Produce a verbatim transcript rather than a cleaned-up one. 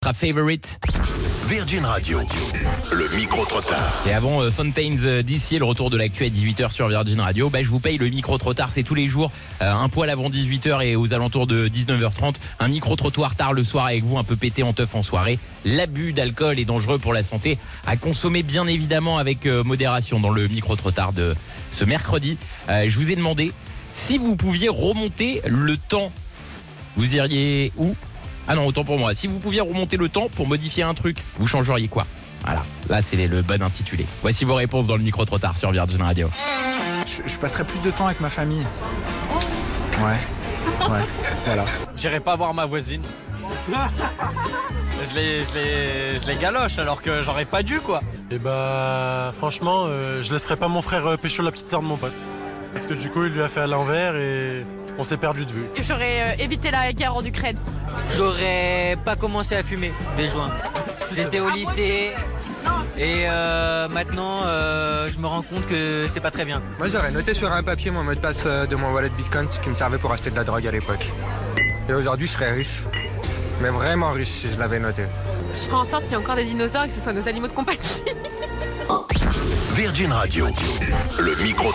Extra Favorite. Virgin Radio, le micro-trottoir. Et avant euh, Fountains euh, D C, le retour de l'actu à dix-huit heures sur Virgin Radio, bah, je vous paye le micro-trottoir. C'est tous les jours, euh, un poil avant dix-huit heures et aux alentours de dix-neuf heures trente. Un micro-trottoir tard le soir avec vous, un peu pété en teuf en soirée. L'abus d'alcool est dangereux pour la santé. À consommer bien évidemment avec euh, modération dans le micro-trottoir de ce mercredi. Euh, je vous ai demandé si vous pouviez remonter le temps. Vous iriez où ? Ah non, autant pour moi. Si vous pouviez remonter le temps pour modifier un truc, vous changeriez quoi ? Voilà, là c'est le bon intitulé. Voici vos réponses dans le micro-trottoir sur Virgin Radio. Je, je passerai plus de temps avec ma famille. Ouais, ouais, voilà. J'irai pas voir ma voisine. Je les, je les, je les galoche alors que j'aurais pas dû quoi. Et bah franchement, euh, je laisserai pas mon frère euh, pécho la petite sœur de mon pote. Parce que du coup il lui a fait à l'envers et on s'est perdu de vue. J'aurais euh, évité la guerre en Ukraine. J'aurais pas commencé à fumer des joints. C'était au lycée et euh, maintenant euh, je me rends compte que c'est pas très bien. Moi j'aurais noté sur un papier mon mot de passe de mon wallet Bitcoin qui me servait pour acheter de la drogue à l'époque. Et aujourd'hui je serais riche, mais vraiment riche si je l'avais noté. Je ferai en sorte qu'il y ait encore des dinosaures et que ce soit nos animaux de compagnie. Virgin Radio, le micro